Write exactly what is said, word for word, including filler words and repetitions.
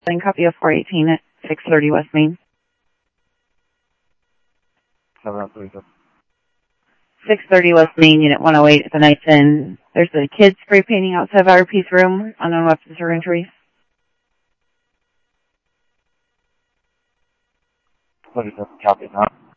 Then copy of four eighteen at six thirty West Main. six thirty West Main, Unit one oh eight at the Knights Inn. There's a kid spray painting outside of our piece room. Unknown weapons or injuries. Copy that.